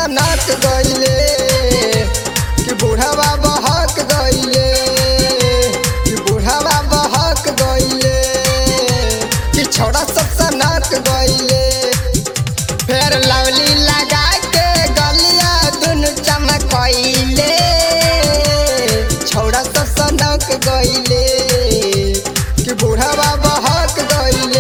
सनक गइले कि बूढ़वा बहक गइले कि बूढ़वा बहक गइले कि छोड़ा सब सनक गइले। फेर लवली लगा के गलिया दुनु चमकइले छोड़ा सब सनक गइले कि बूढ़वा बहक गइले।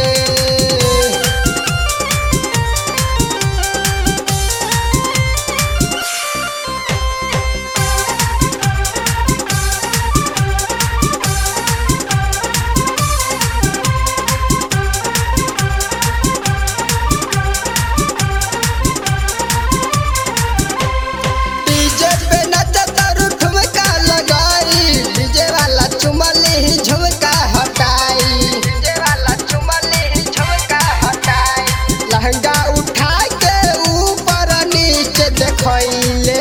लहंगा उठा के ऊपर नीचे देखइले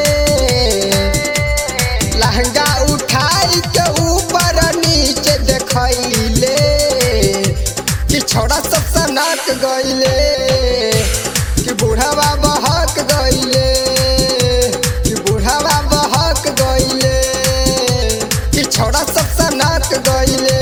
लहंगा उठाई के ऊपर नीचे देखइले कि छोड़ा सब सनक गइले कि बूढ़वा बहक गइले कि बूढ़वा बहक गइले कि छोड़ा सब सनक गइले।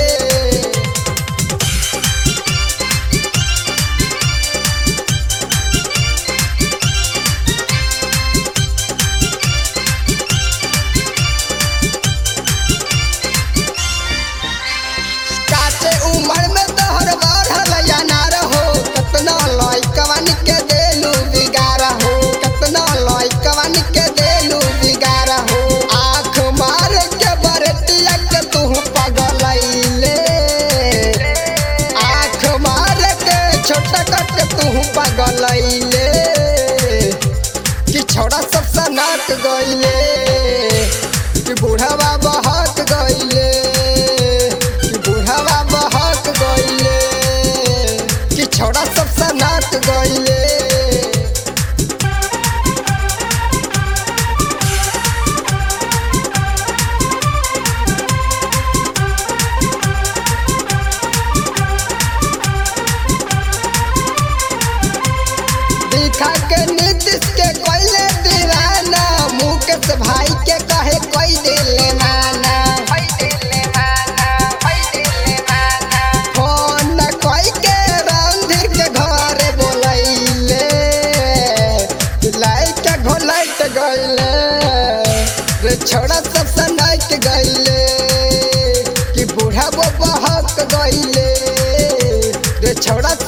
उमर में तोहर बढ़ल अनार हो कितना लइकवन के देलू बिगाड़ हो कितना लइकवन के देलू बिगाड़ हो। आँख मार के बरतिया के तू पगलैले आँख मार के छोटा के तू पगलैले कि छोड़ा सब सनक गइले कि बूढ़वा बहक गइले कि छोड़ा सब सनक गइले। दिखा के नीतीश के कोइले दीवाना मुकेश भाई के कहे कोई दिले माना रे छोड़ा सब सनक गइले कि बूढ़ा बहक गइले रे छोड़ा